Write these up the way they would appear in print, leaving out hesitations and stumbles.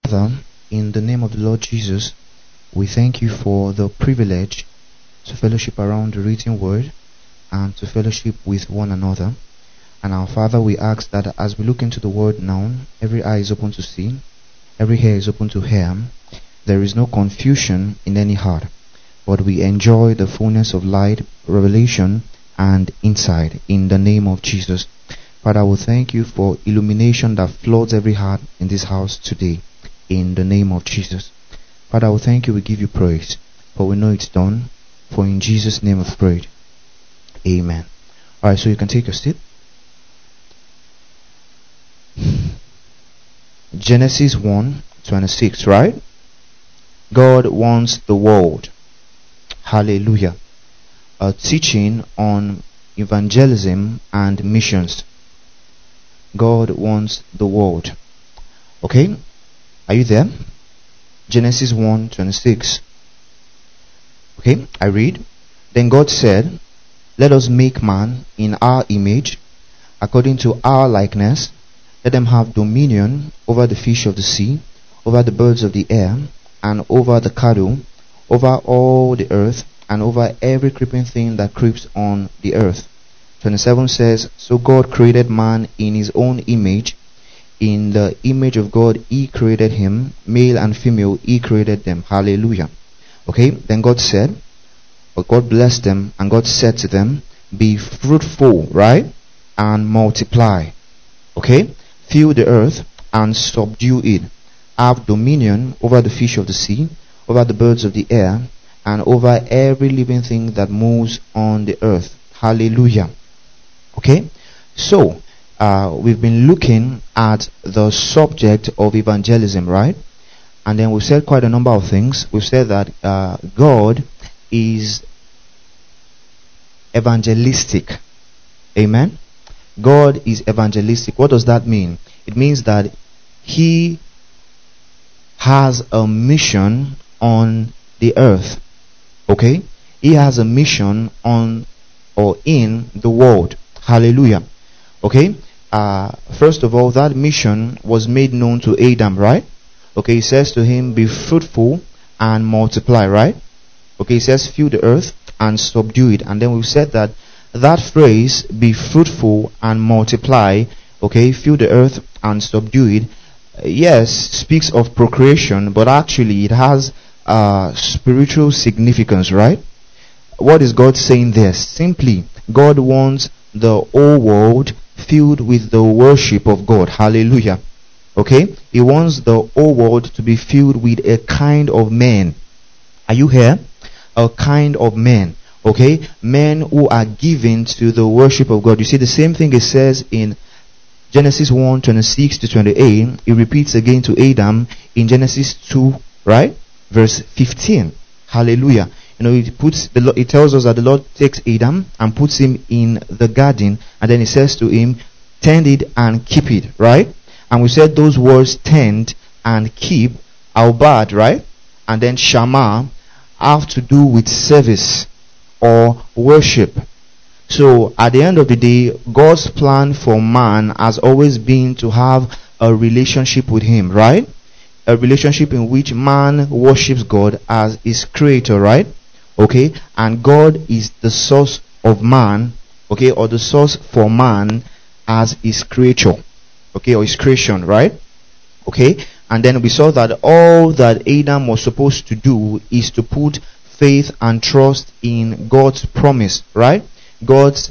Father, in the name of the Lord Jesus, we thank you for the privilege to fellowship around the written word and to fellowship with one another. And our Father, we ask that as we look into the word now, every eye is open to see, every ear is open to hear. There is no confusion in any heart, but we enjoy the fullness of light, revelation, and insight in the name of Jesus. Father, we thank you for illumination that floods every heart in this house today in the name of Jesus. Father, we thank you, we give you praise, for we know it's done, for in Jesus' name we've prayed. Amen. Alright, so you can take your seat. Genesis 1:26, right? God wants the world. Hallelujah. A teaching on evangelism and missions. God wants the world. Okay? Are you there? Genesis 1:26. Okay, I read. Then God said, "Let us make man in our image, according to our likeness. Let them have dominion over the fish of the sea, over the birds of the air, and over the cattle, over all the earth, and over every creeping thing that creeps on the earth." 27 says, "So God created man in his own image. In the image of God he created him, male and female he created them." Hallelujah. Okay, then God said, or God blessed them, and God said to them, "Be fruitful," right? "And multiply." Okay? "Fill the earth and subdue it. Have dominion over the fish of the sea, over the birds of the air, and over every living thing that moves on the earth." Hallelujah. Okay? So, we've been looking at the subject of evangelism, right? And then we've said quite a number of things. We've said that God is evangelistic. Amen? God is evangelistic. What does that mean? It means that He has a mission on the earth. Okay? He has a mission on or in the world. Hallelujah. Okay? First of all, that mission was made known to Adam, right? Okay, he says to him, "Be fruitful and multiply," right? Okay, he says, "Fill the earth and subdue it." And then we said that that phrase, "be fruitful and multiply," okay, "fill the earth and subdue it," yes, speaks of procreation, but actually it has spiritual significance, right? What is God saying there? Simply, God wants the whole world filled with the worship of God. Hallelujah. Okay? He wants the whole world to be filled with a kind of men. Are you here? A kind of men. Okay? Men who are given to the worship of God. You see, the same thing it says in Genesis 1:26 to 28. It repeats again to Adam in Genesis 2, right? Verse 15. Hallelujah. You know, it tells us that the Lord takes Adam and puts him in the garden, and then he says to him, "Tend it and keep it," right? And we said those words, tend and keep, are bad, right? And then shama have to do with service or worship. So at the end of the day, God's plan for man has always been to have a relationship with Him, right? A relationship in which man worships God as his creator, right? Okay? And God is the source of man, okay, or the source for man as his creature, okay, or his creation, right? Okay? And then we saw that all that Adam was supposed to do is to put faith and trust in God's promise, right? God's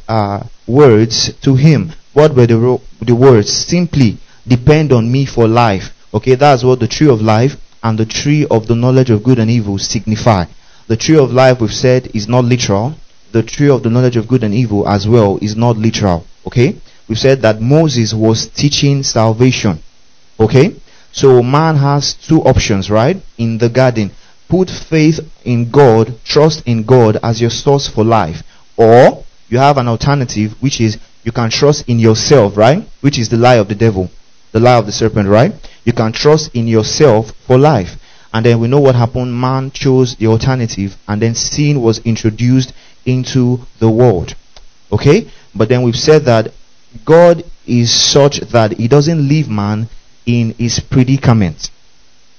words to him. What were the words? Simply, "Depend on me for life." Okay, that's what the tree of life and the tree of the knowledge of good and evil signify. The tree of life, we've said, is not literal. The tree of the knowledge of good and evil as well is not literal. Okay? We've said that Moses was teaching salvation. Okay? So man has two options, right? In the garden. Put faith in God, trust in God as your source for life. Or you have an alternative, which is you can trust in yourself, right? Which is the lie of the devil. The lie of the serpent, right? You can trust in yourself for life. And then we know what happened. Man chose the alternative, and then sin was introduced into the world. Okay? But then we've said that God is such that He doesn't leave man in his predicament.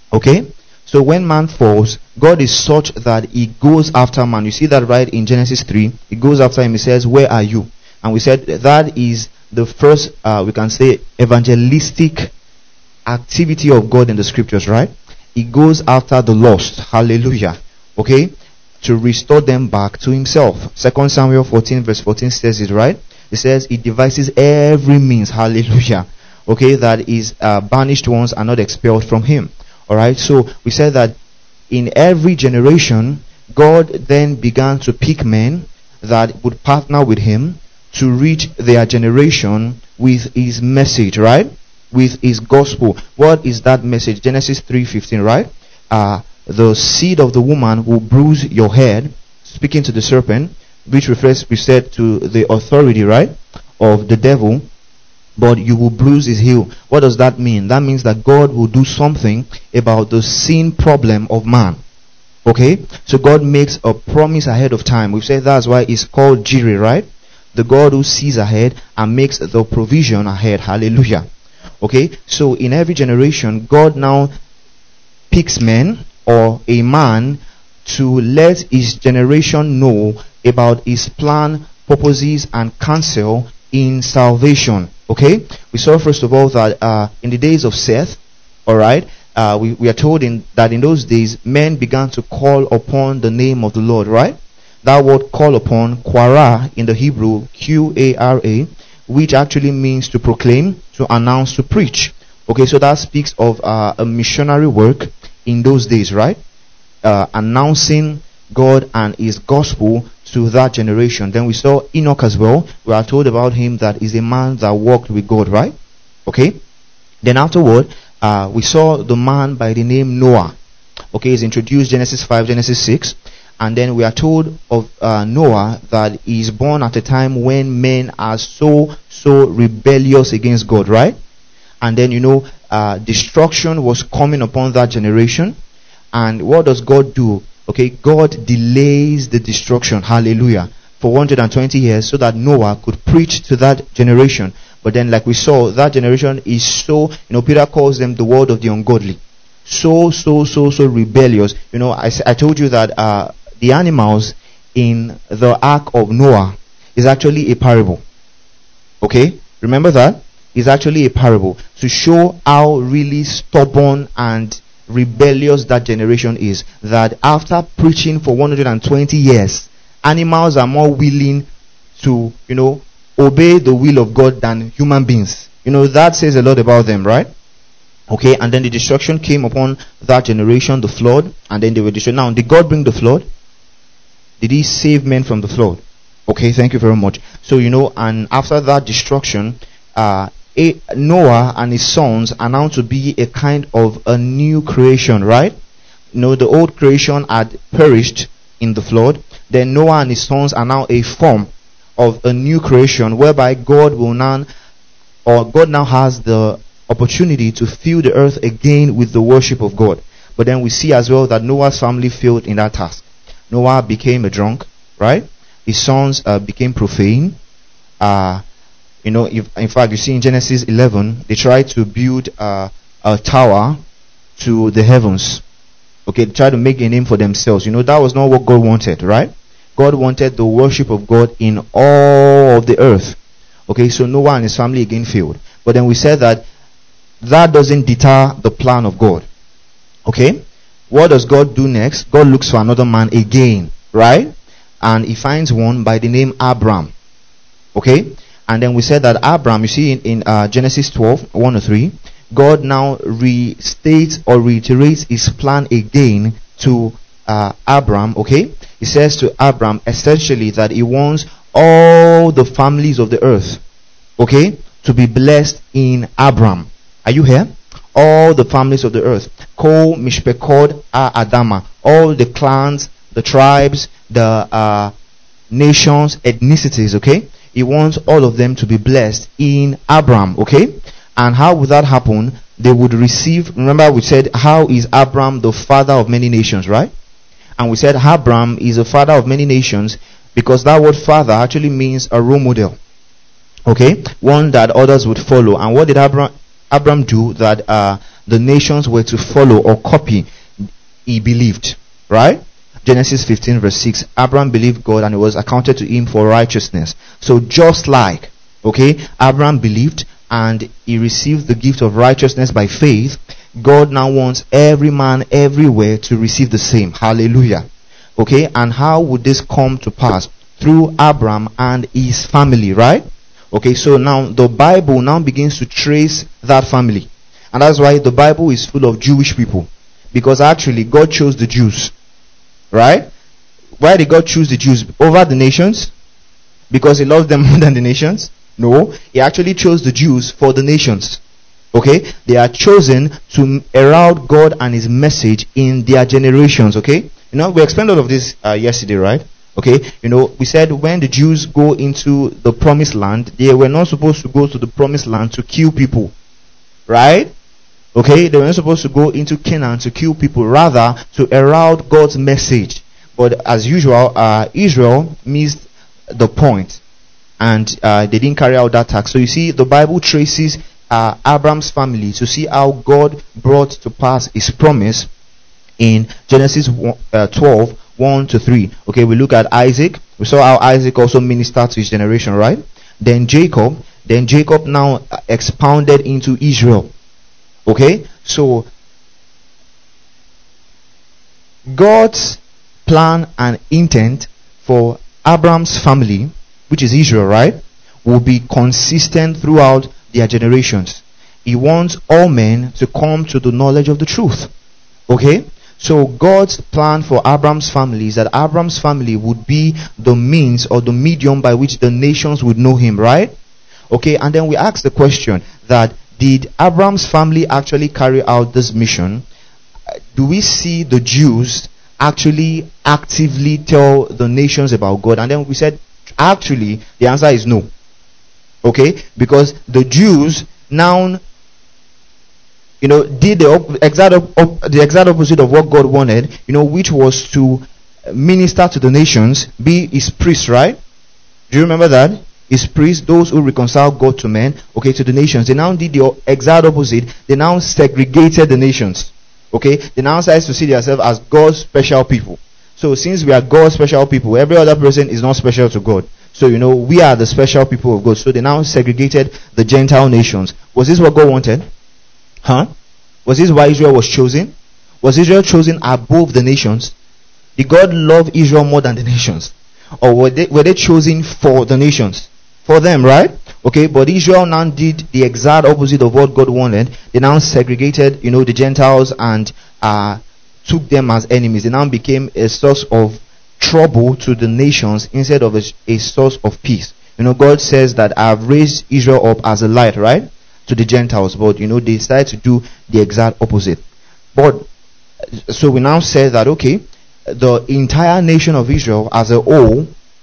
Okay? So when man falls, God is such that he goes after man. You see that right in Genesis 3. He goes after him. He says, "Where are you?" And we said that is the first, we can say, evangelistic activity of God in the scriptures, right? He goes after the lost. Hallelujah. Okay? To restore them back to himself. 2 Samuel 14 verse 14 says it, right? It says he devises every means. Hallelujah. Okay? That is banished ones are not expelled from him. Alright? So we said that in every generation, God then began to pick men that would partner with him to reach their generation with his message, right? With his gospel. What is that message? Genesis 3:15, right? The seed of the woman will bruise your head, speaking to the serpent, which refers, we said, to the authority, right, of the devil, but you will bruise his heel. What does that mean? That means that God will do something about the sin problem of man. Okay? So God makes a promise ahead of time. We've said that's why it's called Jireh, right? The God who sees ahead and makes the provision ahead. Hallelujah. Okay? So in every generation, God now picks men or a man to let his generation know about his plan, purposes, and counsel in salvation. Okay? We saw first of all that in the days of Seth, alright, we are told that in those days men began to call upon the name of the Lord, right? That word call upon, quara in the Hebrew, Qara, which actually means to proclaim, to announce, to preach. Okay, so that speaks of a missionary work in those days, right? Announcing God and his gospel to that generation. Then we saw Enoch as well. We are told about him that is a man that walked with God, right? Okay. Then afterward, we saw the man by the name Noah. Okay, he's introduced Genesis 5, Genesis 6. And then we are told of Noah that he is born at a time when men are so rebellious against God, right? And then, destruction was coming upon that generation. And what does God do? Okay, God delays the destruction, hallelujah, for 120 years so that Noah could preach to that generation. But then, like we saw, that generation is so, Peter calls them the world of the ungodly. So rebellious. I told you that the animals in the ark of Noah is actually a parable. Okay? Remember that? It's actually a parable to show how really stubborn and rebellious that generation is. That after preaching for 120 years, animals are more willing to, obey the will of God than human beings. That says a lot about them, right? Okay, and then the destruction came upon that generation, the flood, and then they were destroyed. Now, did God bring the flood? Did he save men from the flood? Okay, thank you very much. So, and after that destruction, Noah and his sons are now to be a kind of a new creation, right? The old creation had perished in the flood. Then Noah and his sons are now a form of a new creation whereby God now has the opportunity to fill the earth again with the worship of God. But then we see as well that Noah's family failed in that task. Noah became a drunk, right? His sons became profane. In fact, you see in Genesis 11, they tried to build a tower to the heavens. Okay, they tried to make a name for themselves. That was not what God wanted, right? God wanted the worship of God in all of the earth. Okay, so Noah and his family again failed. But then we said that doesn't deter the plan of God. Okay? What does God do next? God looks for another man again, right? And he finds one by the name Abram. Okay? And then we said that Abram, you see in Genesis 12, 1-3, God now restates or reiterates his plan again to Abram, okay? He says to Abram essentially that he wants all the families of the earth, okay, to be blessed in Abram. Are you here? All the families of the earth. Kol Mishpekod Adama. All the clans, the tribes, the nations, ethnicities, okay? He wants all of them to be blessed in Abram, okay? And how would that happen? They would receive, remember we said, how is Abram the father of many nations, right? And we said Abram is a father of many nations because that word father actually means a role model. Okay? One that others would follow. And what did Abram do that the nations were to follow or copy, he believed. Right? Genesis 15 verse 6. Abraham believed God and it was accounted to him for righteousness. So just like, Abraham believed and he received the gift of righteousness by faith, God now wants every man everywhere to receive the same. Hallelujah. And how would this come to pass? Through Abraham and his family, right? So now the Bible now begins to trace that family. And that's why the Bible is full of Jewish people. Because actually God chose the Jews. Right? Why did God choose the Jews over the nations? Because he loves them more than the nations? No. He actually chose the Jews for the nations. They are chosen to herald God and his message in their generations. We explained all of this yesterday, right? We said when the Jews go into the promised land, they were not supposed to go to the promised land to kill people. Right? They were not supposed to go into Canaan to kill people, rather to herald God's message. But as usual, Israel missed the point and they didn't carry out that task. So you see, the Bible traces Abraham's family to see how God brought to pass his promise in Genesis 12, 1 to 3. We look at Isaac. We saw how Isaac also ministered to his generation, right? Then Jacob now expounded into Israel. So God's plan and intent for Abraham's family, which is Israel, right, will be consistent throughout their generations. He wants all men to come to the knowledge of the truth. So God's plan for Abraham's family is that Abraham's family would be the means or the medium by which the nations would know him, right? And then we ask the question that, did Abraham's family actually carry out this mission? Do we see the Jews actually actively tell the nations about God? And then we said, actually, the answer is no. Because the Jews now, did the exact opposite of what God wanted, which was to minister to the nations, be his priests, right? Do you remember that? His priests, those who reconcile God to men, to the nations. They now did the exact opposite. They now segregated the nations. They now started to see themselves as God's special people. So since we are God's special people, every other person is not special to God. So we are the special people of God. So they now segregated the Gentile nations. Was this what God wanted? Was this why Israel was chosen? Was Israel chosen above the nations? Did God love Israel more than the nations? Or were they chosen for the nations? For them, right? But Israel now did the exact opposite of what God wanted. They now segregated, the Gentiles and took them as enemies. They now became a source of trouble to the nations instead of a source of peace. God says that I have raised Israel up as a light, right, to the Gentiles. But they decided to do the exact opposite. But so we now say that the entire nation of Israel as a whole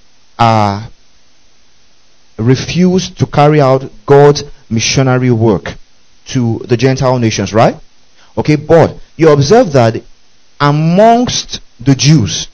refused to carry out God's missionary work to the Gentile nations, right? But you observe that amongst the Jews,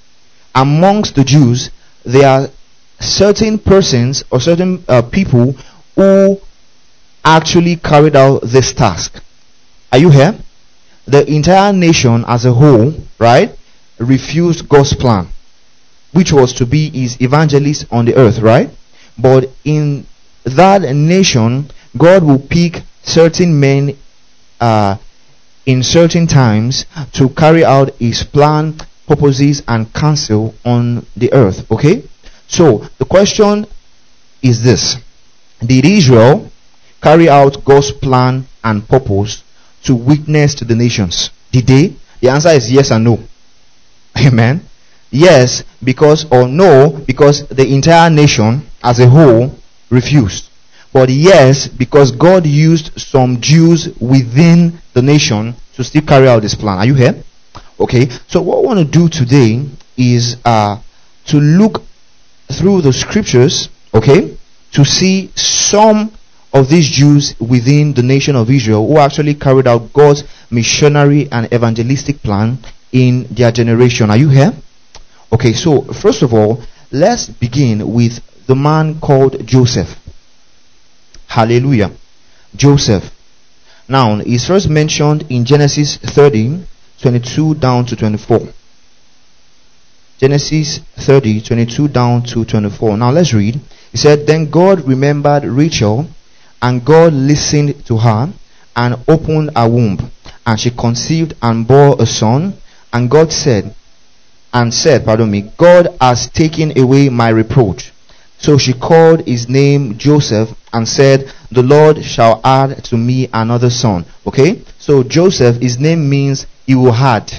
there are certain persons or certain people who actually carried out this task. Are you here? The entire nation as a whole, right, refused God's plan, which was to be his evangelist on the earth, right? But in that nation, God will pick certain men in certain times to carry out his plan, purposes, and counsel on the earth. So the question is this: did Israel carry out God's plan and purpose to witness to the nations? Did they? The answer is yes and no. Amen. Yes, because, or no, because the entire nation as a whole refused. But yes, because God used some Jews within the nation to still carry out this plan. Are you here? So what I want to do today is to look through the scriptures, to see some of these Jews within the nation of Israel who actually carried out God's missionary and evangelistic plan in their generation. Are you here? So first of all, let's begin with the man called Joseph. Hallelujah. Joseph. Now, it's first mentioned in Genesis 30, 22 down to 24. Genesis 30, 22 down to 24. Now let's read. He said, Then God remembered Rachel, and God listened to her, and opened her womb, and she conceived and bore a son. And God said, God has taken away my reproach. So she called his name Joseph, and said, The Lord shall add to me another son. Okay? So Joseph, his name means he will add.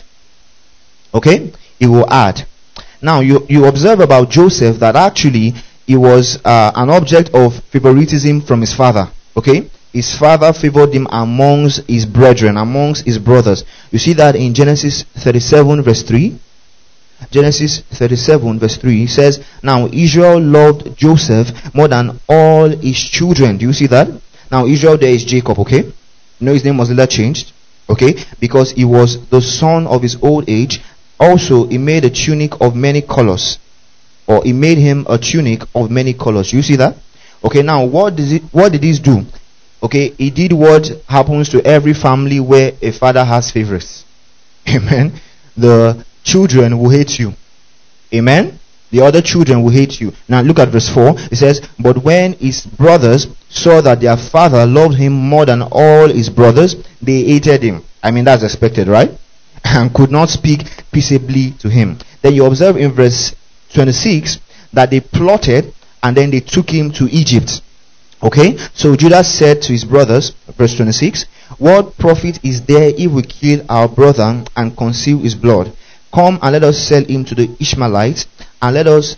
Okay? He will add. Now you observe about Joseph that actually he was an object of favoritism from his father. Okay? His father favored him amongst his brethren, amongst his brothers. You see that in Genesis 37 verse 3. Genesis 37 verse 3 he says, Now Israel loved Joseph more than all his children. Do you see that? Now Israel there is Jacob, okay? You know his name was later changed, okay? Because he was the son of his old age. Also he made a tunic of many colors. Or he made him a tunic of many colors. You see that? Okay, now what did this do? Okay, he did what happens to every family where a father has favorites. Amen. The children will hate you. Amen. The other children will hate you. Now look at verse 4. It says, But when his brothers saw that their father loved him more than all his brothers, they hated him. I mean, that's expected, right? And could not speak peaceably to him. Then you observe in verse 26 that they plotted and then they took him to Egypt. Okay, so Judah said to his brothers, verse 26, What profit is there if we kill our brother and conceal his blood? Come and let us sell him to the Ishmaelites, and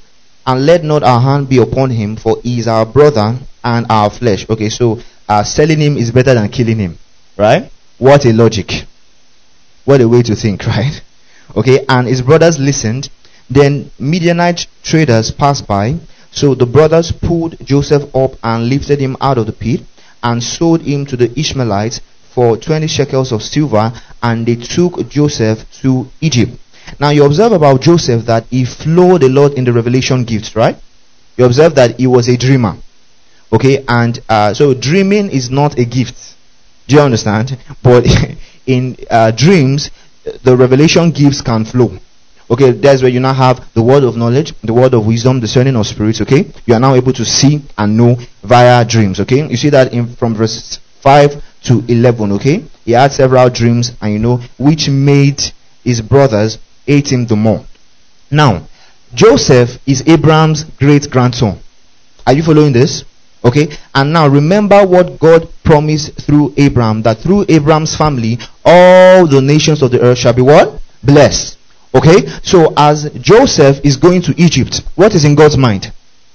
let not our hand be upon him, for he is our brother and our flesh. Okay, so selling him is better than killing him, right? What a logic! What a way to think, right? Okay, and his brothers listened. Then Midianite traders passed by. So the brothers pulled Joseph up and lifted him out of the pit, and sold him to the Ishmaelites for 20 shekels of silver, and they took Joseph to Egypt. Now you observe about Joseph that he flowed a lot in the revelation gifts, right? You observe that he was a dreamer. Okay, and so dreaming is not a gift. Do you understand? But in dreams, the revelation gifts can flow. Okay, that's where you now have the word of knowledge, the word of wisdom, discerning of spirits. Okay, you are now able to see and know via dreams. Okay, you see that from verse 5 to 11. Okay, he had several dreams, and you know which made his brothers hate him the more. Now, Joseph is Abraham's great grandson. Are you following this? Okay, and now remember what God promised through Abraham, that through Abraham's family all the nations of the earth shall be what? Blessed. Okay, so as Joseph is going to Egypt, what is in God's mind?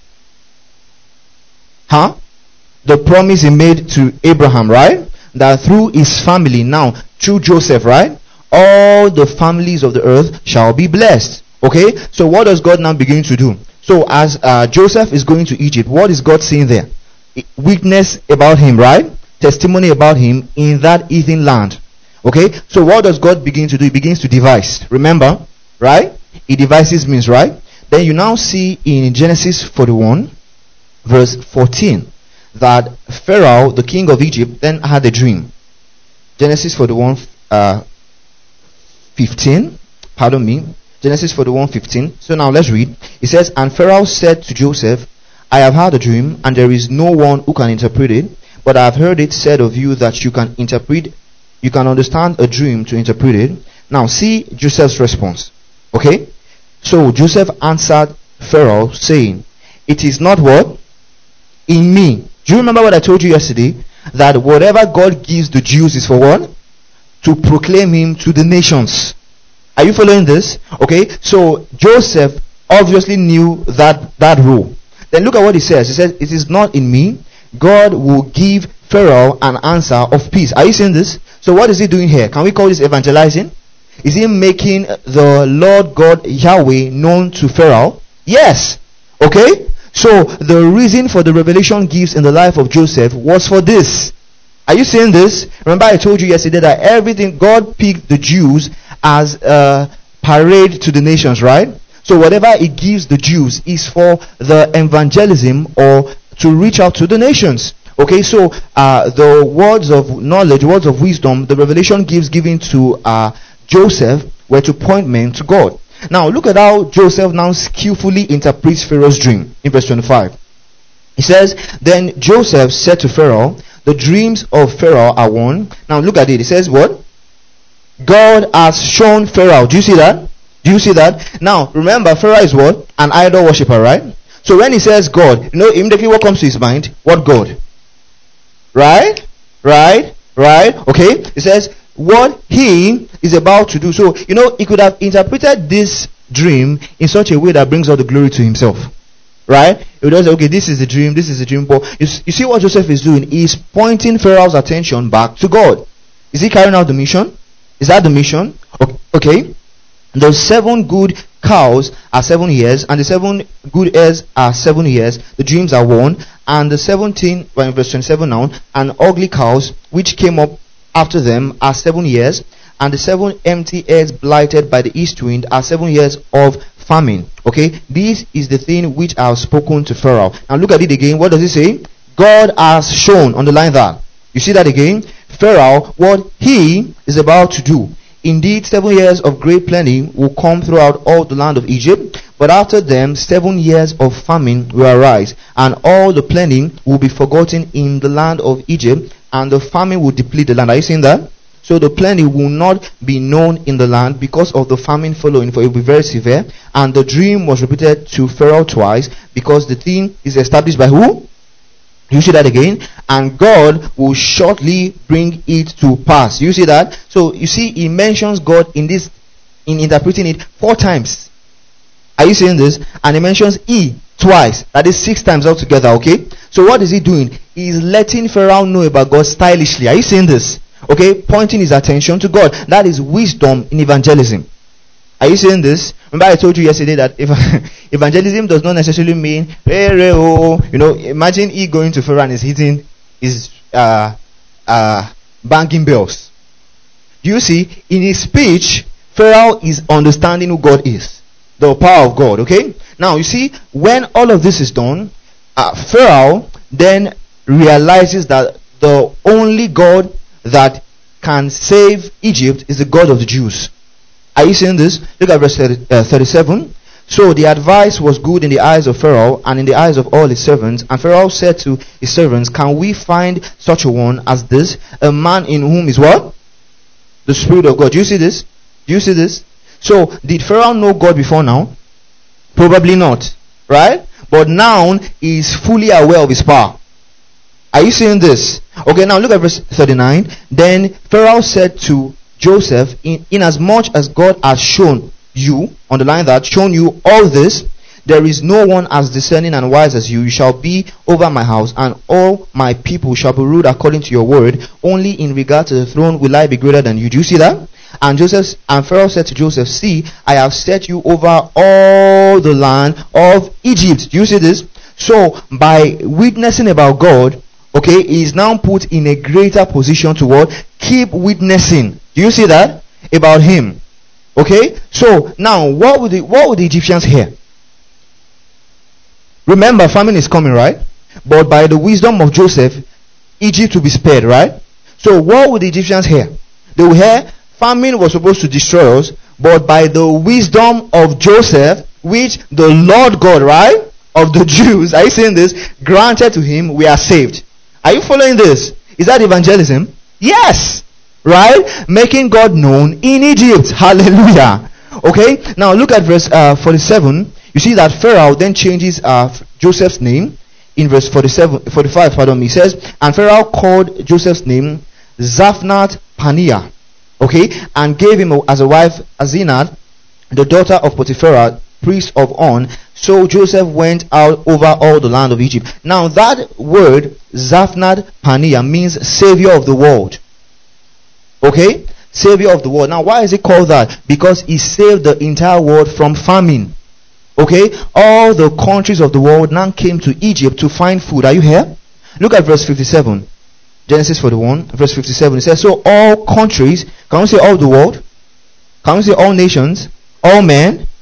The promise he made to Abraham, right? That through his family, now through Joseph, right? All the families of the earth shall be blessed. Okay, so what does God now begin to do? So as Joseph is going to Egypt, what is God saying there? Witness about him, right? Testimony about him in that heathen land. Okay, so what does God begin to do? He begins to devise. Remember, right? He devises means, right? Then you now see in Genesis 41, verse 14, that Pharaoh, the king of Egypt, then had a dream. Genesis 41, 15. Pardon me. Genesis 41, 15. So now let's read. It says, And Pharaoh said to Joseph, I have had a dream, and there is no one who can interpret it, but I have heard it said of you that you can understand a dream to interpret it. Now see Joseph's response. Okay? So Joseph answered Pharaoh, saying, It is not what? In me. Do you remember what I told you yesterday? That whatever God gives the Jews is for what? To proclaim him to the nations. Are you following this? Okay? So Joseph obviously knew that rule. Then look at what he says. He says, It is not in me. God will give Pharaoh an answer of peace. Are you seeing this? So what is he doing here? Can we call this evangelizing? Is he making the Lord God Yahweh known to Pharaoh? Yes. Okay? So the reason for the revelation gifts in the life of Joseph was for this. Are you seeing this? Remember I told you yesterday that everything, God picked the Jews as a parade to the nations, right? So whatever he gives the Jews is for the evangelism or to reach out to the nations. Okay, so the words of knowledge, words of wisdom, the revelation given to Joseph were to point men to God. Now look at how Joseph now skillfully interprets Pharaoh's dream in verse 25. He says, then Joseph said to Pharaoh, the dreams of Pharaoh are one. Now look at it. It says what? God has shown Pharaoh. Do you see that? Do you see that? Now remember, Pharaoh is what? An idol worshiper, right? So when he says God, immediately what comes to his mind? What God? Right? Okay. It says what he is about to do. So, he could have interpreted this dream in such a way that brings all the glory to himself. Right? He would say, okay, this is the dream. But you see what Joseph is doing? He's pointing Pharaoh's attention back to God. Is he carrying out the mission? Is that the mission? Okay. The 7 good cows are 7 years, and the 7 good heirs are 7 years. The dreams are one. And the 17, verse 27 now, and ugly cows which came up after them are 7 years, and the 7 empty heirs blighted by the east wind are 7 years of famine. Okay, this is the thing which I have spoken to Pharaoh. Now look at it again. What does it say? God has shown. Underline that. You see that again? Pharaoh, what he is about to do. Indeed, 7 years of great plenty will come throughout all the land of Egypt, but after them 7 years of famine will arise, and all the plenty will be forgotten in the land of Egypt, and the famine will deplete the land. Are you seeing that? So the plenty will not be known in the land because of the famine following, for it will be very severe. And the dream was repeated to Pharaoh twice, because the thing is established by who? You see that again? And God will shortly bring it to pass. You see that? So you see, he mentions God in interpreting it 4 times. Are you seeing this? And he mentions he twice. That is 6 times altogether. Okay? So what is he doing? He is letting Pharaoh know about God stylishly. Are you seeing this? Okay? Pointing his attention to God. That is wisdom in evangelism. Are you seeing this? Remember I told you yesterday that if evangelism does not necessarily mean imagine he going to Pharaoh and is hitting his banking bells. Do you see? In his speech, Pharaoh is understanding who God is, the power of God. Okay? Now you see, when all of this is done, Pharaoh then realizes that the only God that can save Egypt is the God of the Jews. Are you seeing this? Look at verse 37. So the advice was good in the eyes of Pharaoh and in the eyes of all his servants. And Pharaoh said to his servants, can we find such a one as this? A man in whom is what? The Spirit of God. Do you see this? Do you see this? So did Pharaoh know God before now? Probably not. Right? But now he is fully aware of his power. Are you seeing this? Okay, now look at verse 39. Then Pharaoh said to Joseph, inasmuch as God has shown you, underline that, shown you all this, there is no one as discerning and wise as you. You shall be over my house, and all my people shall be ruled according to your word. Only in regard to the throne will I be greater than you. Do you see that? And Pharaoh said to Joseph, see, I have set you over all the land of Egypt. Do you see this? So by witnessing about God, okay, he is now put in a greater position to what? Keep witnessing. Do you see that? About him. Okay? So now what would the Egyptians hear? Remember, famine is coming, right? But by the wisdom of Joseph, Egypt will be spared, right? So what would the Egyptians hear? They will hear famine was supposed to destroy us, but by the wisdom of Joseph, which the Lord God, right, of the Jews, are you saying this? Granted to him, we are saved. Are you following this? Is that evangelism? Yes. Right? Making God known in Egypt. Hallelujah. Okay? Now look at verse 47. You see that Pharaoh then changes Joseph's name in verse 45. He says, and Pharaoh called Joseph's name Zaphnath Paneah. Okay? And gave him as a wife Asenat, the daughter of Potiphar, priest of On. So Joseph went out over all the land of Egypt. Now that word Zaphnath Paneah means savior of the world. Okay? Savior of the world. Now why is it called that? Because he saved the entire world from famine. Okay? All the countries of the world now came to Egypt to find food. Are you here? Look at verse 57. Genesis 41, verse 57. It says, so all countries, can we say all the world? Can we say all nations? All men?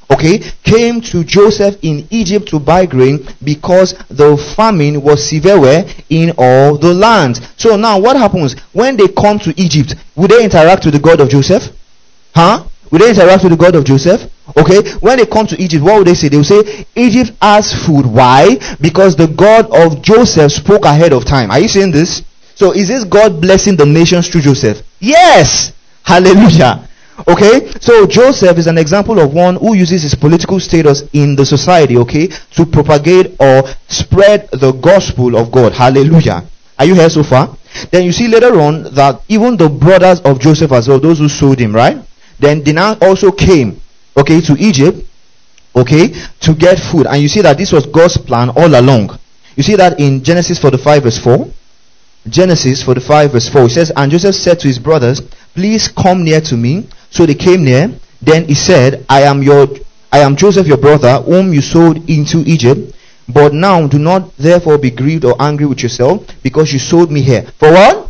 okay, came to Joseph in Egypt to buy grain because the famine was severe where? In all the land. So now what happens when they come to Egypt? Would they interact with the God of Joseph? Huh? Would they interact with the God of Joseph? Okay, when they come to Egypt, what would they say? They will say, Egypt has food. Why? Because the God of Joseph spoke ahead of time. Are you saying this? So is this God blessing the nations through Joseph? Yes! Hallelujah! Okay, so Joseph is an example of one who uses his political status in the society, okay, to propagate or spread the gospel of God. Hallelujah! Are you here so far? Then you see later on that even the brothers of Joseph as well, those who sold him, right? Then they now also came, okay, to Egypt, okay, to get food. And you see that this was God's plan all along. You see that in Genesis 45 verse 4. Genesis 45 verse 4. It says, and Joseph said to his brothers, please come near to me. So they came near. Then he said, I am Joseph your brother, whom you sold into Egypt. But now do not therefore be grieved or angry with yourself, because you sold me here. For what?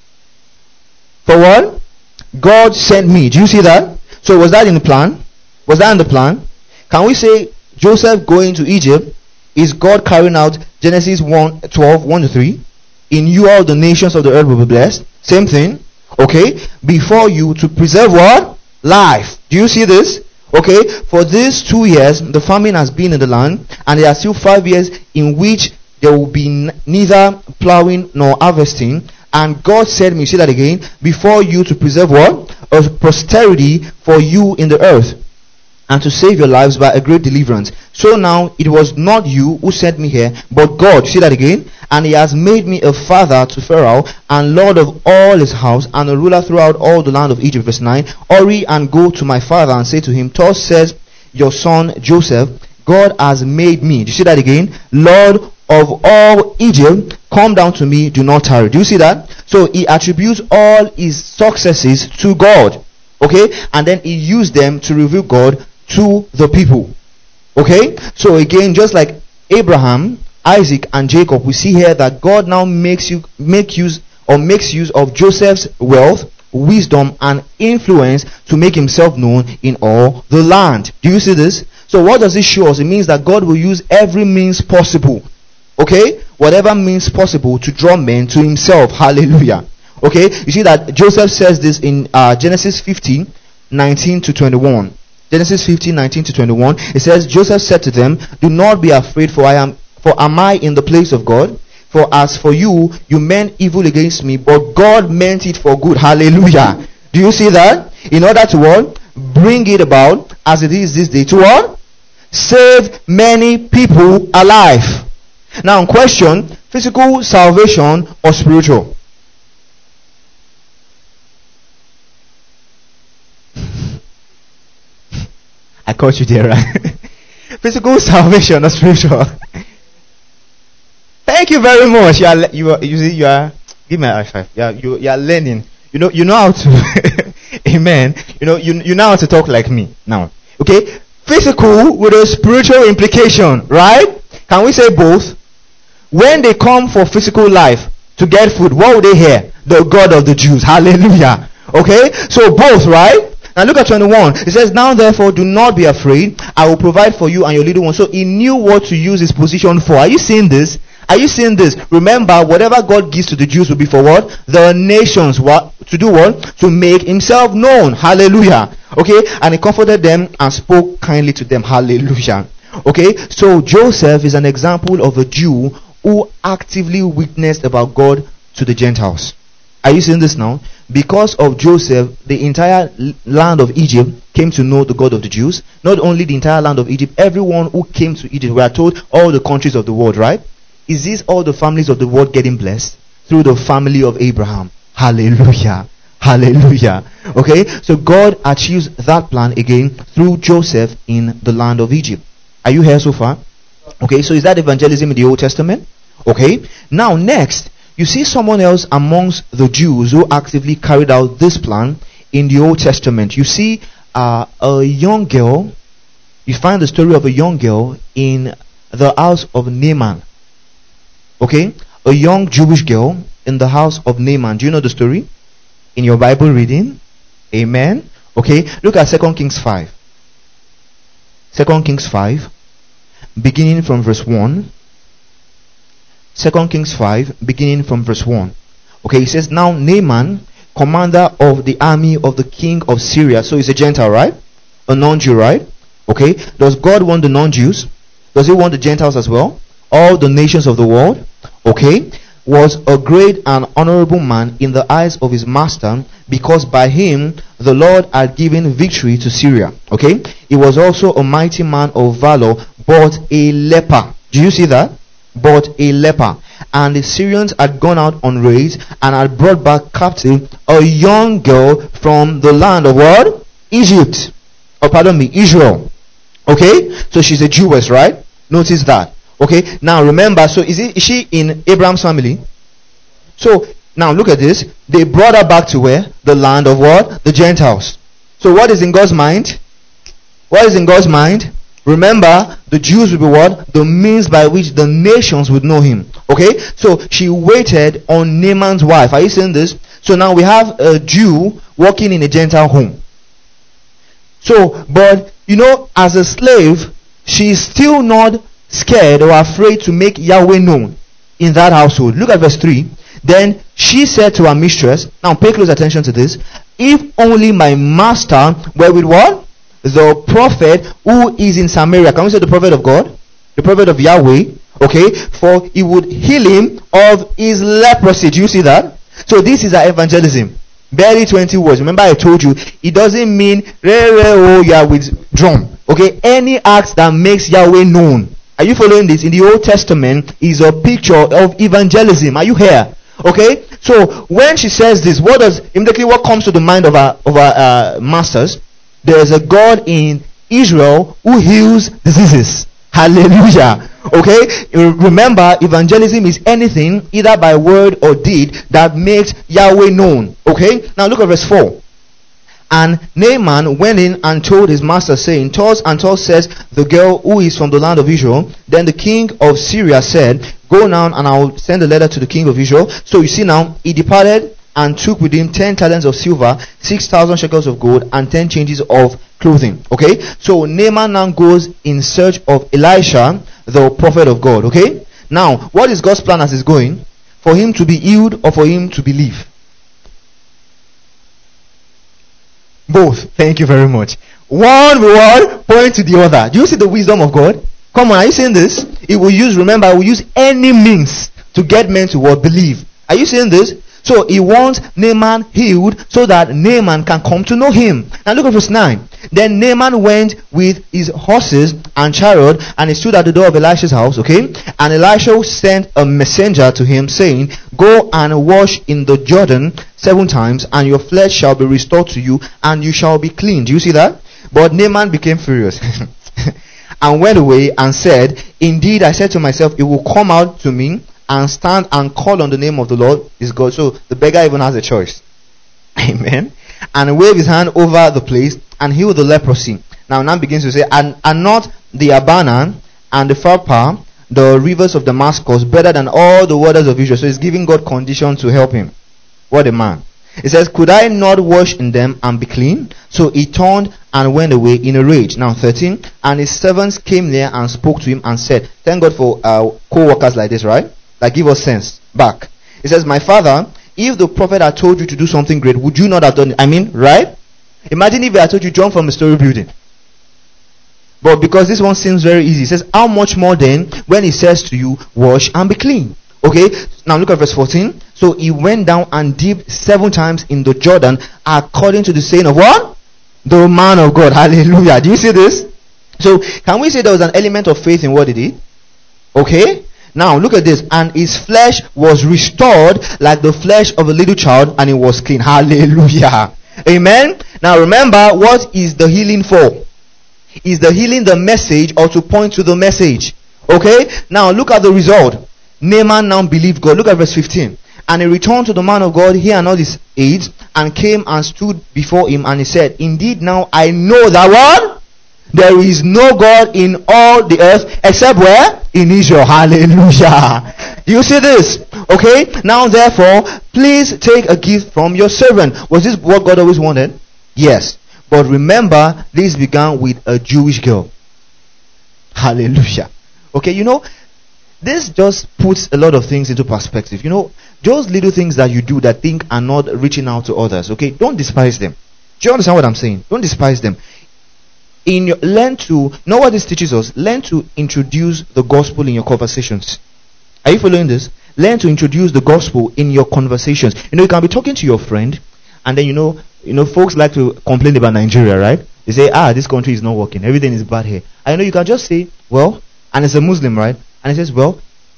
For what? God sent me. Do you see that? So was that in the plan? Was that in the plan? Can we say Joseph going to Egypt is God carrying out Genesis 1:12, 1-3? In you all the nations of the earth will be blessed. Same thing. Okay. Before you to preserve what? Life. Do you see this? Okay. For these 2 years, the famine has been in the land, and there are still 5 years in which there will be neither plowing nor harvesting. And God said, me say that again, before you to preserve what? A posterity for you in the earth, and to save your lives by a great deliverance. So now it was not you who sent me here, but God. See that again? And he has made me a father to Pharaoh, and lord of all his house, and a ruler throughout all the land of Egypt. Verse 9. Hurry and go to my father and say to him, thus says your son Joseph, God has made me. Do you see that again? Lord of all Egypt, come down to me, do not tarry. Do you see that? So he attributes all his successes to God. Okay? And then he used them to reveal God to the people. Okay? So again, just like Abraham, Isaac, and Jacob, we see here that God now makes use of Joseph's wealth, wisdom, and influence to make himself known in all the land. Do you see this? So what does it show us? It means that God will use every means possible. Okay? Whatever means possible to draw men to himself. Hallelujah. Okay? You see that Joseph says this in Genesis 15, 19-21. Genesis 15, 19-21. It says, Joseph said to them, do not be afraid, for am I in the place of God? For as for you, you meant evil against me, but God meant it for good. Hallelujah. Do you see that? In order to what? Bring it about as it is this day. To what? Save many people alive. Now, question, physical salvation or spiritual? I caught you there, right? Physical salvation or spiritual? Thank you very much. You are. Give me a high five. You are learning. You know how to. Amen. You know how to talk like me now. Okay. Physical with a spiritual implication, right? Can we say both? When they come for physical life to get food, what will they hear? The God of the Jews. Hallelujah. Okay. So both, right? Now look at 21. It says, now therefore do not be afraid. I will provide for you and your little one. So he knew what to use his position for. Are you seeing this? Are you seeing this? Remember, whatever God gives to the Jews will be for what? The nations. What? To do what? To make himself known. Hallelujah. Okay? And he comforted them and spoke kindly to them. Hallelujah. Okay? So Joseph is an example of a Jew who actively witnessed about God to the Gentiles. Are you seeing this now? Because of Joseph, the entire land of Egypt came to know the God of the Jews. Not only the entire land of Egypt, everyone who came to Egypt, we are told all the countries of the world, right? Is this all the families of the world getting blessed? Through the family of Abraham. Hallelujah. Hallelujah. Okay? So God achieves that plan again through Joseph in the land of Egypt. Are you here so far? Okay, so is that evangelism in the Old Testament? Okay. Now next, you see someone else amongst the Jews who actively carried out this plan in the Old Testament. You see a young girl. You find the story of a young girl in the house of Naaman. Okay? A young Jewish girl in the house of Naaman. Do you know the story? In your Bible reading? Amen. Okay? Look at 2 Kings 5. 2 Kings 5, beginning from verse 1. 2 Kings 5, beginning from verse 1. Okay, he says, now Naaman, commander of the army of the king of Syria. So he's a Gentile, right? A non-Jew, right? Okay. Does God want the non-Jews? Does he want the Gentiles as well? All the nations of the world? Okay. Was a great and honorable man in the eyes of his master, because by him the Lord had given victory to Syria. Okay. He was also a mighty man of valor, but a leper. Do you see that? But a leper. And the Syrians had gone out on raids and had brought back captive a young girl from the land of what? Egypt. Oh, pardon me, Israel. Okay. So she's a Jewess, right? Notice that. Okay, now remember, so is she in Abraham's family? So now look at this. They brought her back to where? The land of what? The Gentiles. So what is in God's mind? What is in God's mind? Remember, the Jews will be what? The means by which the nations would know him. Okay, so she waited on Naaman's wife. Are you seeing this? So now we have a Jew working in a Gentile home. So, but you know, as a slave, she's still not scared or afraid to make Yahweh known in that household. Look at verse 3. Then she said to her mistress, now pay close attention to this, if only my master were with what? The prophet who is in Samaria. Can we say the prophet of God? The prophet of Yahweh. Okay, for he would heal him of his leprosy. Do you see that? So this is our evangelism. Barely 20 words. Remember I told you, it doesn't mean you are with drum. Okay, any act that makes Yahweh known. Are you following this? In the Old Testament is a picture of evangelism. Are you here? Okay, so when she says this, immediately what comes to the mind of our masters? There is a God in Israel who heals diseases. Hallelujah. Okay, remember, evangelism is anything either by word or deed that makes Yahweh known. Okay, now look at verse 4. And Naaman went in and told his master, saying, Thus says the girl who is from the land of Israel. Then the king of Syria said, Go now, and I will send a letter to the king of Israel. So you see now, he departed and took with him 10 talents of silver, 6,000 shekels of gold, and 10 changes of clothing. Okay, so Naaman now goes in search of Elisha, the prophet of God. Okay, now what is God's plan as he's going? For him to be healed or for him to believe? Both. Thank you very much. One will point to the other. Do you see the wisdom of God? Come on, are you seeing this? It will use any means to get men to what? Believe. Are you seeing this? So he wants Naaman healed so that Naaman can come to know him. Now look at verse 9. Then Naaman went with his horses and chariot, and he stood at the door of Elisha's house. Okay, and Elisha sent a messenger to him, saying, Go and wash in the Jordan 7 times, and your flesh shall be restored to you, and you shall be clean. Do you see that? But Naaman became furious and went away and said, Indeed, I said to myself, it will come out to me and stand and call on the name of the Lord is God. So the beggar even has a choice. Amen. And wave his hand over the place and heal the leprosy. Now begins to say, and not the Abana and the Pharpar, the rivers of Damascus, better than all the waters of Israel. So he's giving God condition to help him. What a man. It says, could I not wash in them and be clean? So he turned and went away in a rage. Now 13. And his servants came near and spoke to him and said, thank God for co-workers like this, right? That give us sense back. It says, my father, if the prophet had told you to do something great, would you not have done it? I mean, right? Imagine if he had told you jump from a story building. But because this one seems very easy, it says, how much more then when he says to you, wash and be clean? Okay, now look at verse 14. So he went down and dipped 7 times in the Jordan according to the saying of what? The man of God. Hallelujah. Do you see this? So can we say there was an element of faith in what he did? Okay. Now look at this. And his flesh was restored like the flesh of a little child, and it was clean. Hallelujah. Amen. Now remember, what is the healing for? Is the healing the message or to point to the message? Okay. Now look at the result. Naaman now believed God. Look at verse 15. And he returned to the man of God, he and all his aides, and came and stood before him, and he said, indeed now I know that what? There is no God in all the earth except where? In Israel. Hallelujah. Do you see this? Okay. Now therefore, please take a gift from your servant. Was this what God always wanted? Yes. But remember, this began with a Jewish girl. Hallelujah. Okay, this just puts a lot of things into perspective. Those little things that you do that think are not reaching out to others. Okay, don't despise them. Do you understand what I'm saying? Don't despise them. Learn to know what this teaches us. Learn to introduce the gospel in your conversations. Are you following this? Learn to introduce the gospel in your conversations. You can be talking to your friend, and then folks like to complain about Nigeria, right? They say, this country is not working. Everything is bad here. And you can just say, well, and it's a Muslim, right? And he says, well,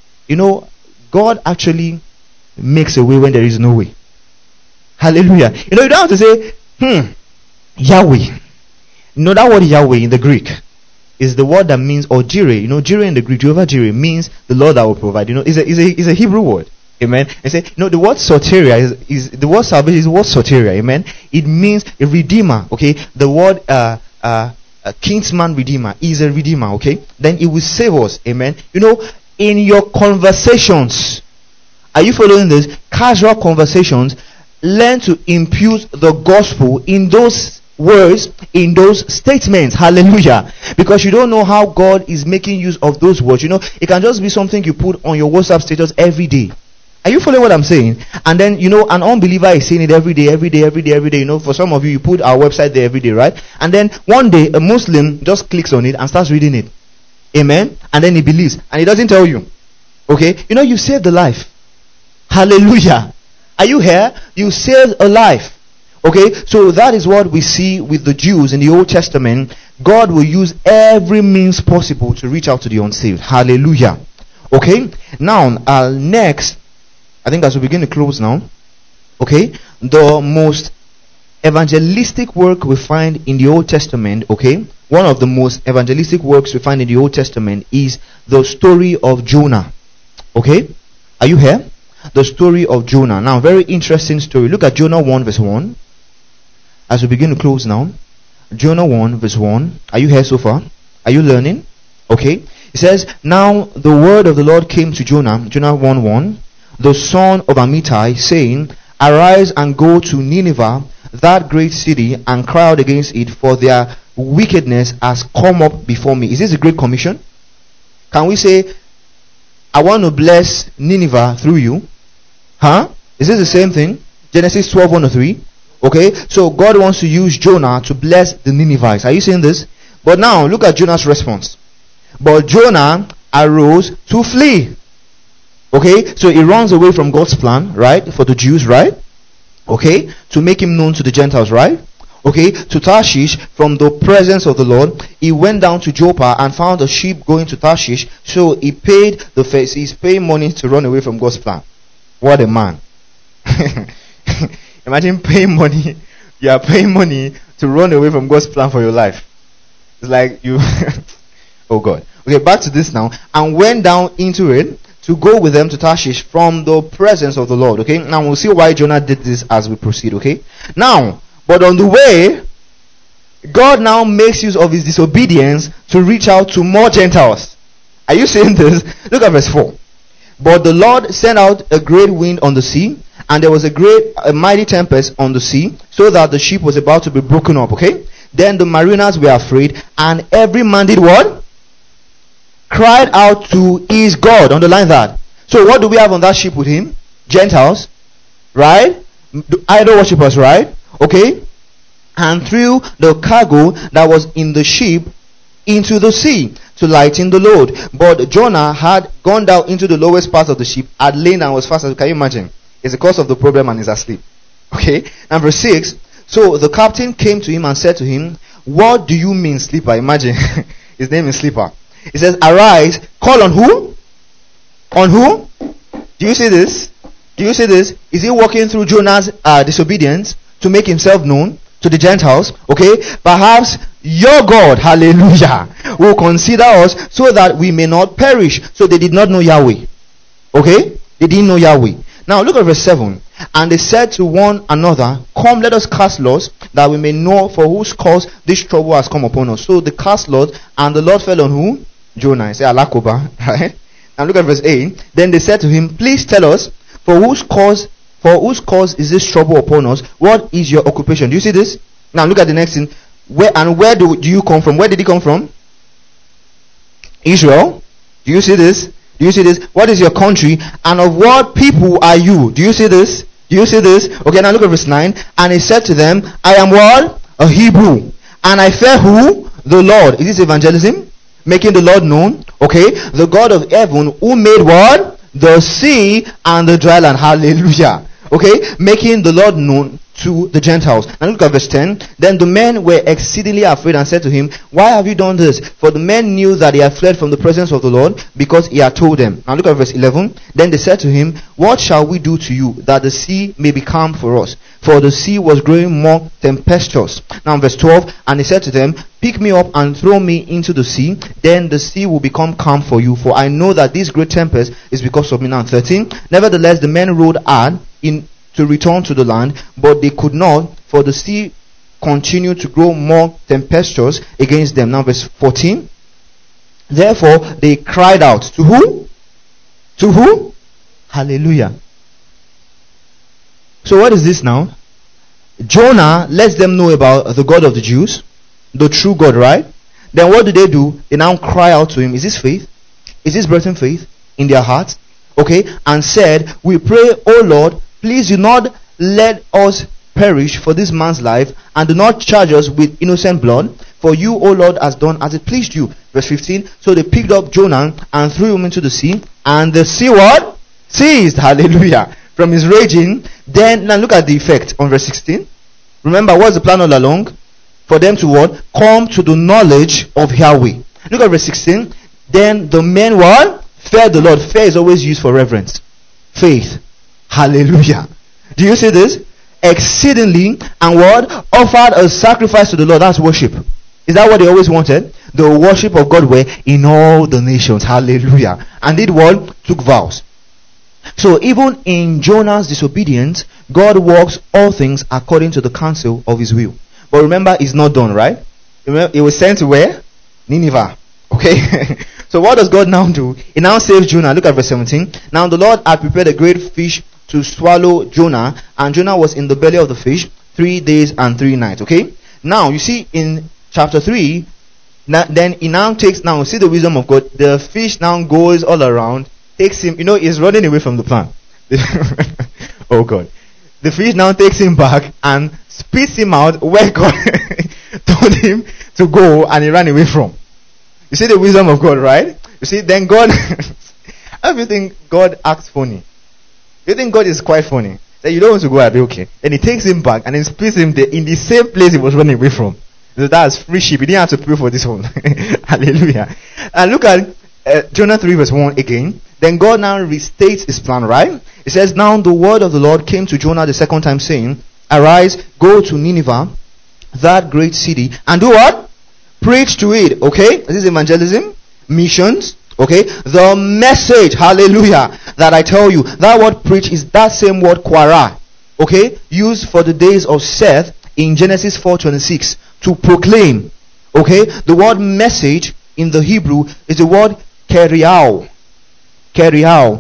God actually makes a way when there is no way. Hallelujah. You don't have to say, Yahweh. That word Yahweh in the Greek is the word that means, or Jireh. Jireh in the Greek, Jehovah Jireh, means the Lord that will provide. Is a Hebrew word. Amen. And say, the word soteria is the word salvation is the word soteria. Amen. It means a redeemer. Okay. The word a kinsman redeemer is a redeemer. Okay. Then it will save us. Amen. In your conversations, are you following this? Casual conversations, learn to impute the gospel in those words, in those statements. Hallelujah. Because you don't know how God is making use of those words. It can just be something you put on your WhatsApp status every day. Are you following what I'm saying? And then, an unbeliever is saying it every day. For some of you, you put our website there every day, right? And then one day, a Muslim just clicks on it and starts reading it. Amen. And then he believes. And he doesn't tell you. Okay. You saved a life. Hallelujah. Are you here? You saved a life. Okay. So that is what we see with the Jews in the Old Testament. God will use every means possible to reach out to the unsaved. Hallelujah. Okay. Now, next, I think as we begin to close now. Okay. The most evangelistic work we find in the Old Testament, okay, one of the most evangelistic works we find in the Old Testament is the story of Jonah. Okay, are you here? The story of Jonah. Now, very interesting story. Look at Jonah 1 verse 1. As we begin to close now, Jonah 1 verse 1. Are you here so far? Are you learning? Okay. It says, now the word of the Lord came to Jonah, Jonah 1:1, the son of Amittai, saying, arise and go to Nineveh, that great city, and cry out against it, for their wickedness has come up before me. Is this a great commission? Can we say, I want to bless Nineveh through you? Is this the same thing? Genesis 12:1-3. Okay, so God wants to use Jonah to bless the Ninevites. Are you saying this? But now look at Jonah's response. But Jonah arose to flee. Okay, so he runs away from God's plan, right, for the Jews, right? Okay, to make him known to the Gentiles, right? Okay, to Tarshish from the presence of the Lord. He went down to Joppa and found a ship going to Tarshish. So he paid he's paying money to run away from God's plan. What a man. Imagine paying money. You are paying money to run away from God's plan for your life. It's like you oh God. Okay, back to this now. And went down into it to go with them to Tarshish from the presence of the Lord. Okay, now we'll see why Jonah did this as we proceed. Okay, now, but on the way, God now makes use of his disobedience to reach out to more Gentiles. Are you seeing this? Look at verse 4. But the Lord sent out a great wind on the sea, and there was a mighty tempest on the sea, so that the ship was about to be broken up. Okay, then the mariners were afraid, and every man did what? Cried out to his God. Underline that. So what do we have on that ship with him? Gentiles, right? Idol worshippers, right? Okay. And threw the cargo that was in the ship into the sea to lighten the load. But Jonah had gone down into the lowest part of the ship, had lain and was fast asleep. Can you imagine? It's the cause of the problem and is asleep. Okay. And verse 6. So the captain came to him and said to him, what do you mean, sleeper? Imagine. His name is Sleeper. It says, arise, call on who? On who? Do you see this? Do you see this? Is he walking through Jonah's disobedience to make himself known to the Gentiles? Okay, perhaps your God, hallelujah, will consider us so that we may not perish. So they did not know Yahweh. Okay, they didn't know Yahweh. Now look at verse 7. And they said to one another, come, let us cast lots, that we may know for whose cause this trouble has come upon us. So they cast lots, and the Lord fell on who? Jonah. I say Alakoba, right? Now look at verse 8. Then they said to him, please tell us, for whose cause is this trouble upon us? What is your occupation? Do you see this? Now look at the next thing. Where do you come from? Where did he come from? Israel. Do you see this? Do you see this? What is your country? And of what people are you? Do you see this? Do you see this? Okay, now look at verse 9. And he said to them, I am what? A Hebrew. And I fear who? The Lord. Is this evangelism? Making the Lord known. Okay. The God of heaven who made what? The sea and the dry land. Hallelujah. Okay. Making the Lord known to the Gentiles. And look at verse 10. Then the men were exceedingly afraid and said to him, why have you done this? For the men knew that he had fled from the presence of the Lord, because he had told them. Now look at verse 11. Then they said to him, what shall we do to you, that the sea may be calm for us? For the sea was growing more tempestuous. Now verse 12. And he said to them, pick me up and throw me into the sea, then the sea will become calm for you, for I know that this great tempest is because of me. Now 13. Nevertheless the men rowed hard to return to the land, but they could not, for the sea continued to grow more tempestuous against them. Now verse 14. Therefore they cried out to who? To who? Hallelujah. So what is this now? Jonah lets them know about the God of the Jews, the true God, right? Then what do? They now cry out to him. Is this faith? Is this birthing faith in their hearts? Okay, and said, we pray, O Lord, please do not let us perish for this man's life, and do not charge us with innocent blood, for you, O Lord, has done as it pleased you. Verse 15. So they picked up Jonah and threw him into the sea, and the sea what? Ceased. Hallelujah. From his raging. Then now look at the effect on verse 16. Remember, what's the plan all along? For them to what? Come to the knowledge of Yahweh. Look at verse 16. Then the men what? Feared the Lord. Fear is always used for reverence. Faith. Hallelujah. Do you see this? Exceedingly, and what? Offered a sacrifice to the Lord. That's worship. Is that what they always wanted? The worship of God were in all the nations. Hallelujah. And did what? Took vows. So even in Jonah's disobedience, God works all things according to the counsel of his will. But remember, it's not done, right? Remember, it was sent to where? Nineveh. Okay. So what does God now do? He now saves Jonah. Look at verse 17. Now the Lord had prepared a great fish to swallow Jonah, and Jonah was in the belly of the fish 3 days and 3 nights. Okay. Now you see in chapter 3, then he now takes, now see the wisdom of God. The fish now goes all around, takes him, he's running away from the plan. Oh God. The fish now takes him back and spits him out where God told him to go, and he ran away from. You see the wisdom of God, right? You see, then God, how do you think God acts funny? You think God is quite funny? That you don't want to go, I'll be okay. Then he takes him back and then spits him there in the same place he was running away from. So that's free ship. He didn't have to pay for this one. Hallelujah. And look at Jonah 3 verse 1 again. Then God now restates his plan, right? It says, now the word of the Lord came to Jonah the second time, saying, arise, go to Nineveh, that great city, and do what? Preach to it. Okay? This is evangelism, missions. Okay? The message, hallelujah, that I tell you, that word preach is that same word quara. Okay? Used for the days of Seth in Genesis 4:26 to proclaim. Okay? The word message in the Hebrew is the word keriao. Keriao.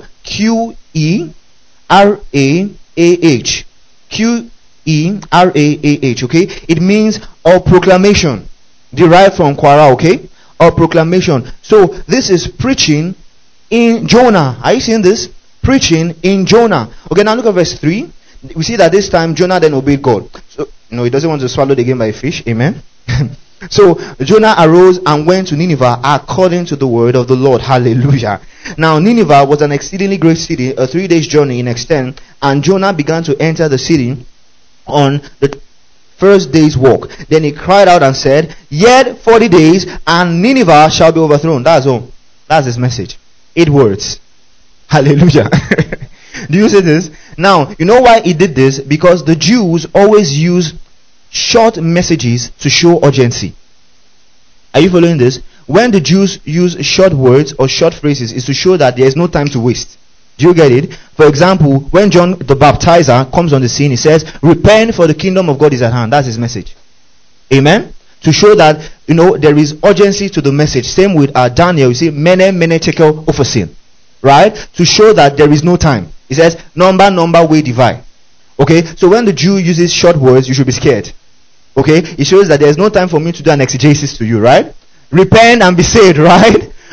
Q-E-R-A-A-H. Q-E-R-A-A-H. Okay? It means a proclamation. Derived from quara. Okay? A proclamation. So this is preaching in Jonah. Are you seeing this? Preaching in Jonah. Okay, now look at verse 3. We see that this time Jonah then obeyed God. So he doesn't want to swallowed again by a fish. Amen. So Jonah arose and went to Nineveh according to the word of the Lord. Hallelujah. Now Nineveh was an exceedingly great city, a 3 days journey in extent, and Jonah began to enter the city on the first day's walk. Then he cried out and said, yet 40 days and Nineveh shall be overthrown. That's all. That's his message. 8 words. Hallelujah. Do you see this? Now, you know why he did this? Because the Jews always use short messages to show urgency. Are you following this? When the Jews use short words or short phrases, is to show that there is no time to waste. Do you get it? For example, when John the Baptizer comes on the scene, he says, repent for the kingdom of God is at hand. That's his message. Amen? To show that, there is urgency to the message. Same with Daniel. You see, mene tekel upharsin. Right? To show that there is no time. He says, number, way divide. Okay? So when the Jew uses short words, you should be scared. Okay? It shows that there is no time for me to do an exegesis to you, right? Repent and be saved, right?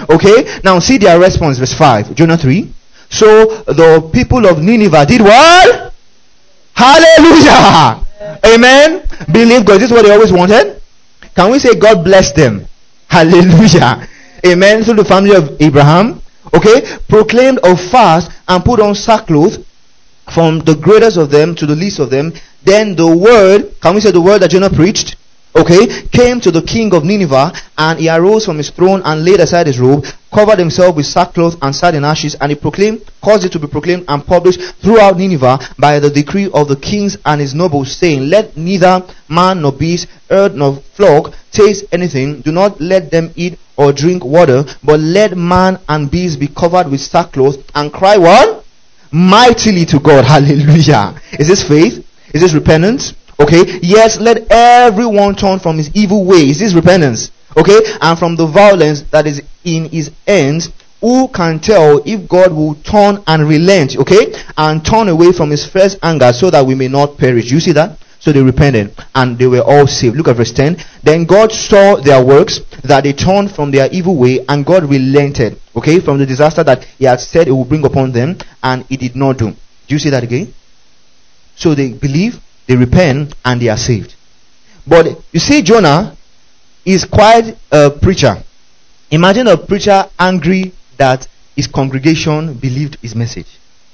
Okay, now see their response, verse 5, Jonah 3. So the people of Nineveh did what? Hallelujah! Amen. Believe God. This is what they always wanted. Can we say God bless them? Hallelujah. Amen. So the family of Abraham, okay, proclaimed a fast and put on sackcloth, from the greatest of them to the least of them. Then the word, can we say the word that Jonah preached? Okay, came to the king of Nineveh, and he arose from his throne and laid aside his robe, covered himself with sackcloth and sat in ashes, and he caused it to be proclaimed and published throughout Nineveh by the decree of the kings and his nobles, saying, let neither man nor beast, herd nor flock taste anything, do not let them eat or drink water, but let man and beast be covered with sackcloth, and cry what? Mightily to God. Hallelujah. Is this faith? Is this repentance? Okay, yes, let everyone turn from his evil ways. This is repentance. Okay, and from the violence that is in his ends. Who can tell if God will turn and relent, okay, and turn away from his first anger, so that we may not perish? You see that? So they repented and they were all saved. Look at verse 10. Then God saw their works, that they turned from their evil way, and God relented, okay, from the disaster that he had said it would bring upon them, and he did not do. Do you see that again? So they believe, they repent, and they are saved. But you see, Jonah is quite a preacher. Imagine a preacher angry that his congregation believed his message.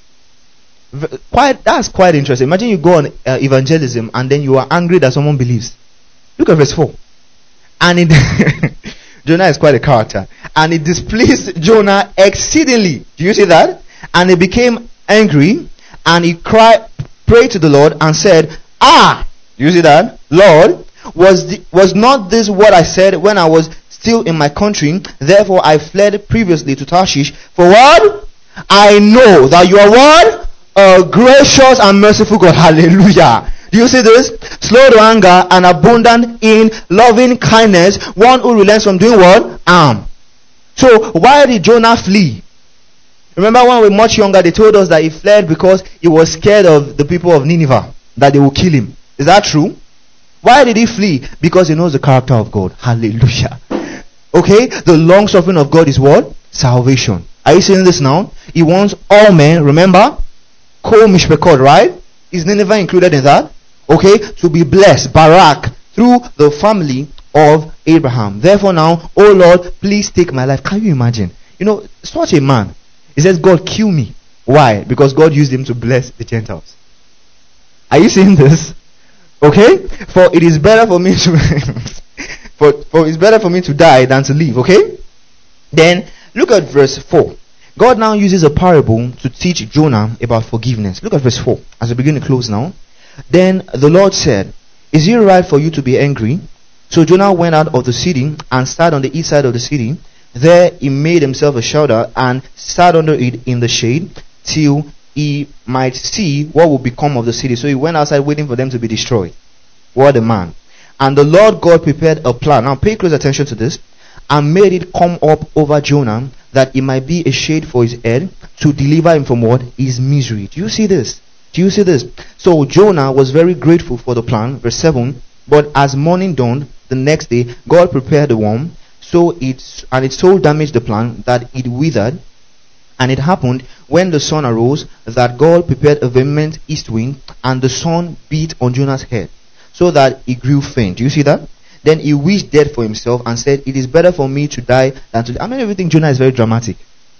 That's quite interesting. Imagine you go on evangelism and then you are angry that someone believes. Look at verse 4. And Jonah is quite a character. And it displeased Jonah exceedingly. Do you see that? And he became angry, and he prayed to the Lord and said, do you see that? Lord, was not this what I said when I was still in my country? Therefore I fled previously to Tarshish. For what? I know that you are what? A gracious and merciful God. Hallelujah. Do you see this? Slow to anger and abundant in loving kindness, one who relents from doing what? So why did Jonah flee? Remember when we were much younger, they told us that he fled because he was scared of the people of Nineveh, that they will kill him. Is that true? Why did he flee? Because he knows the character of God. Hallelujah. Okay, the long suffering of God is what? Salvation. Are you seeing this now? He wants all men, remember? Kol Mishpekot, right? Is Nineveh included in that? Okay, to be blessed, Barak, through the family of Abraham. Therefore now, oh Lord, please take my life. Can you imagine? You know, such a man. He says, God, kill me. Why? Because God used him to bless the Gentiles. Are you seeing this? Okay? For it is better for me to for it's better for me to die than to live. Okay? Then look at verse 4. God now uses a parable to teach Jonah about forgiveness. Look at verse 4 as we begin to close now. Then the Lord said, is it right for you to be angry? So Jonah went out of the city and sat on the east side of the city. There he made himself a shelter and sat under it in the shade till he might see what would become of the city. So he went outside waiting for them to be destroyed. What a man. And the Lord God prepared a plan. Now pay close attention to this. And made it come up over Jonah, that it might be a shade for his head, to deliver him from what? His misery. Do you see this? Do you see this? So Jonah was very grateful for the plan. Verse 7. But as morning dawned the next day, God prepared a worm. So it so damaged the plant that it withered. And it happened when the sun arose that God prepared a vehement east wind, and the sun beat on Jonah's head, so that he grew faint. Do you see that? Then he wished death for himself and said, it is better for me to die than to live. I mean, everything Jonah is very dramatic.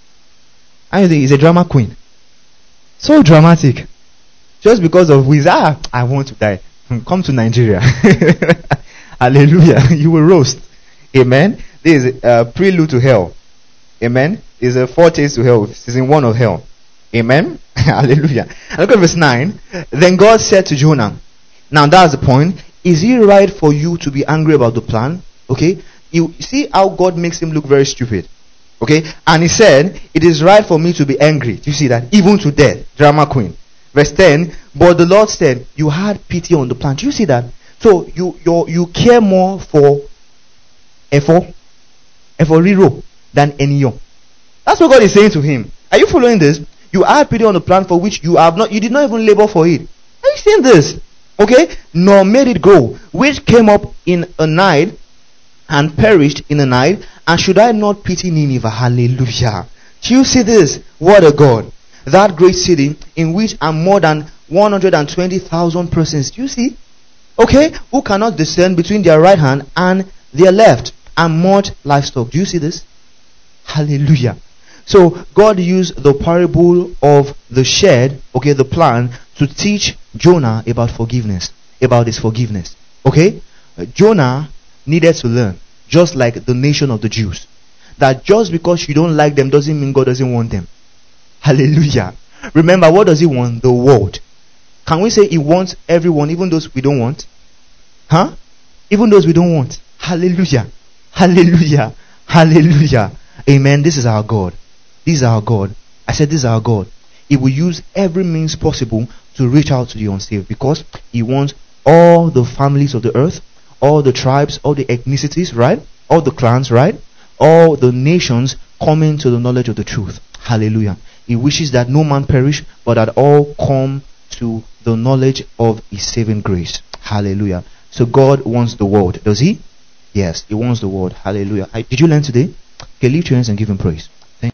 I think he's a drama queen. So dramatic. Just because of his, I want to die. Come to Nigeria. Hallelujah. You will roast. Amen. This is a prelude to hell. Amen. This is a foretaste to hell. Season 1 of hell. Amen. Hallelujah. And look at verse 9. Then God said to Jonah, now that's the point. Is it right for you to be angry about the plan? Okay. You see how God makes him look very stupid. Okay. And he said, it is right for me to be angry. Do you see that? Even to death. Drama queen. Verse 10. But the Lord said, you had pity on the plan. Do you see that? So you care more for Riro than Enyo. That's what God is saying to him. Are you following this? You had pity on the plan for which you did not even labor for it. Are you seeing this? Okay? Nor made it grow, which came up in a night and perished in the night. And should I not pity Nineveh? Hallelujah. Do you see this? What a God. That great city in which are more than 120,000 persons. Do you see? Okay? Who cannot discern between their right hand and their left, and much livestock. Do you see this? Hallelujah. So God used the parable of the shed, okay, the plan, to teach Jonah about forgiveness, about his forgiveness. Okay? Jonah needed to learn, just like the nation of the Jews, that just because you don't like them doesn't mean God doesn't want them. Hallelujah. Remember, what does he want? The world. Can we say he wants everyone, even those we don't want? Huh? Even those we don't want. Hallelujah. Hallelujah. Hallelujah. Amen. This is our God. This is our God. I said this is our God. He will use every means possible to reach out to the unsaved, because he wants all the families of the earth, all the tribes, all the ethnicities, right? All the clans, right? All the nations coming to the knowledge of the truth. Hallelujah. He wishes that no man perish, but that all come to the knowledge of his saving grace. Hallelujah. So God wants the world. Does he? Yes, he wants the world. Hallelujah. Did you learn today? Okay, lift your hands and give him praise.